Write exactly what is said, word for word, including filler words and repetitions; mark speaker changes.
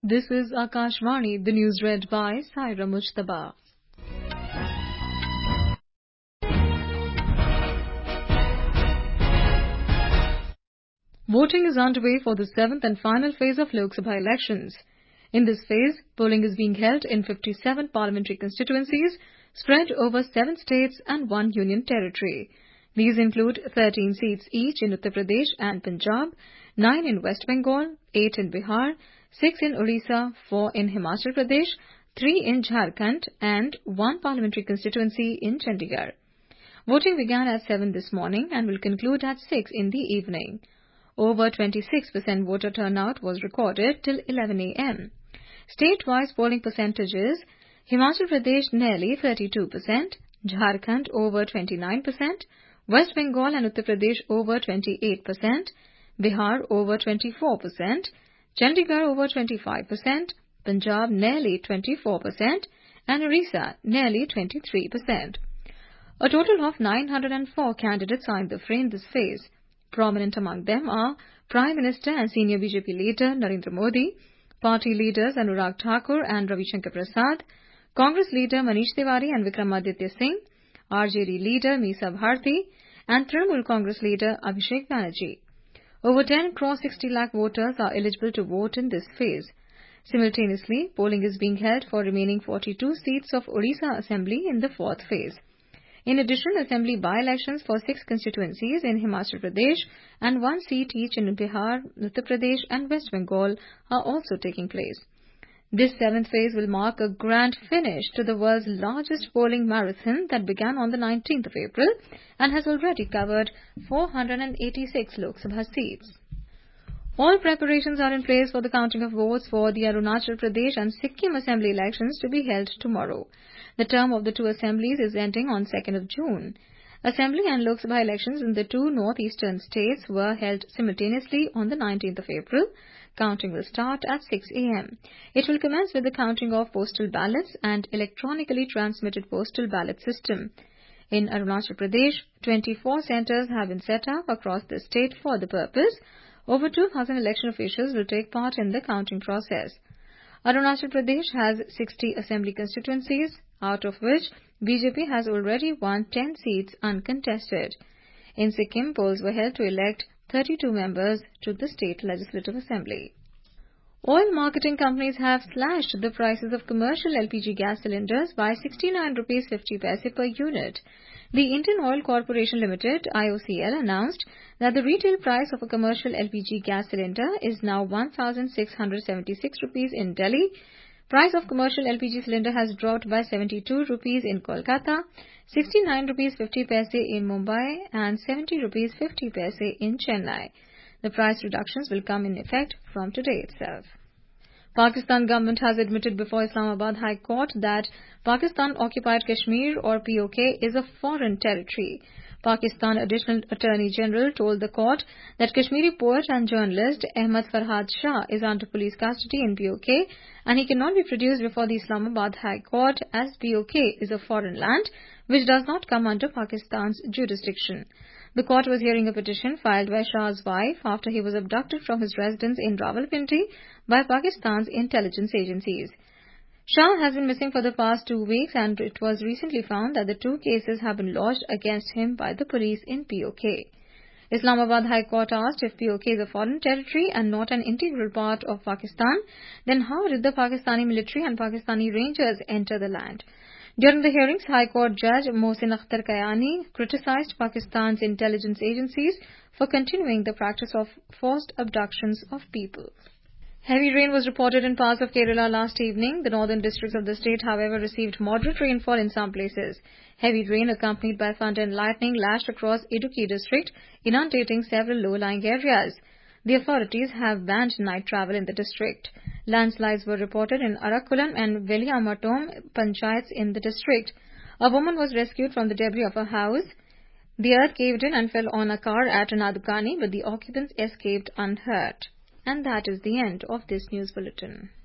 Speaker 1: This is Akashvani, the news read by Saira Mujtaba. Voting is underway for the seventh and final phase of Lok Sabha elections. In this phase, polling is being held in fifty-seven parliamentary constituencies spread over seven states and one union territory. These include thirteen seats each in Uttar Pradesh and Punjab, nine in West Bengal, eight in Bihar, six in Odisha, four in Himachal Pradesh, three in Jharkhand, and one parliamentary constituency in Chandigarh. Voting began at seven this morning and will conclude at six in the evening. Over twenty-six percent voter turnout was recorded till eleven a m State-wise polling percentages: Himachal Pradesh nearly thirty-two percent, Jharkhand over twenty-nine percent, West Bengal and Uttar Pradesh over twenty-eight percent, Bihar over twenty-four percent, Chandigarh over twenty-five percent, Punjab nearly twenty-four percent, and Orissa nearly twenty-three percent. A total of nine hundred four candidates are in the fray in this phase. Prominent among them are Prime Minister and senior B J P leader Narendra Modi, party leaders Anurag Thakur and Ravi Shankar Prasad, Congress leader Manish Tiwari and Vikramaditya Singh, R J D leader Meesa Bharti, and Trinamool Congress leader Abhishek Banerjee. Over ten crore sixty lakh voters are eligible to vote in this phase. Simultaneously, polling is being held for remaining forty-two seats of Odisha Assembly in the fourth phase. In addition, Assembly by-elections for six constituencies in Himachal Pradesh and one seat each in Bihar, Uttar Pradesh and West Bengal are also taking place. This seventh phase will mark a grand finish to the world's largest polling marathon that began on the nineteenth of April and has already covered four hundred eighty-six Lok Sabha seats. All preparations are in place for the counting of votes for the Arunachal Pradesh and Sikkim Assembly elections to be held tomorrow. The term of the two assemblies is ending on second of June. Assembly and Lok Sabha elections in the two northeastern states were held simultaneously on the nineteenth of April. Counting will start at six a m It will commence with the counting of postal ballots and electronically transmitted postal ballot system. In Arunachal Pradesh, twenty-four centres have been set up across the state for the purpose. Over two thousand election officials will take part in the counting process. Arunachal Pradesh has sixty assembly constituencies, out of which B J P has already won ten seats uncontested. In Sikkim, polls were held to elect thirty-two members to the State Legislative Assembly. Oil marketing companies have slashed the prices of commercial L P G gas cylinders by sixty-nine rupees fifty paise per unit. The Indian Oil Corporation Limited, I O C L, announced that the retail price of a commercial L P G gas cylinder is now one thousand six hundred seventy-six rupees in Delhi. Price of commercial L P G cylinder has dropped by seventy-two rupees in Kolkata, sixty-nine rupees fifty paise in Mumbai and seventy rupees fifty paise in Chennai. The price reductions will come in effect from today itself. Pakistan government has admitted before Islamabad High Court that Pakistan-occupied Kashmir or P O K is a foreign territory. Pakistan Additional Attorney General told the court that Kashmiri poet and journalist Ahmad Farhad Shah is under police custody in P O K and he cannot be produced before the Islamabad High Court as P O K is a foreign land which does not come under Pakistan's jurisdiction. The court was hearing a petition filed by Shah's wife after he was abducted from his residence in Rawalpindi by Pakistan's intelligence agencies. Shah has been missing for the past two weeks and it was recently found that the two cases have been lodged against him by the police in P O K. Islamabad High Court asked if P O K is a foreign territory and not an integral part of Pakistan, then how did the Pakistani military and Pakistani Rangers enter the land? During the hearings, High Court Judge Mohsin Akhtar Kayani criticized Pakistan's intelligence agencies for continuing the practice of forced abductions of people. Heavy rain was reported in parts of Kerala last evening. The northern districts of the state, however, received moderate rainfall in some places. Heavy rain accompanied by thunder and lightning lashed across Idukki district, inundating several low-lying areas. The authorities have banned night travel in the district. Landslides were reported in Arakulam and Veliamatom panchayats in the district. A woman was rescued from the debris of a house. The earth caved in and fell on a car at Nadukani, but the occupants escaped unhurt. And that is the end of this news bulletin.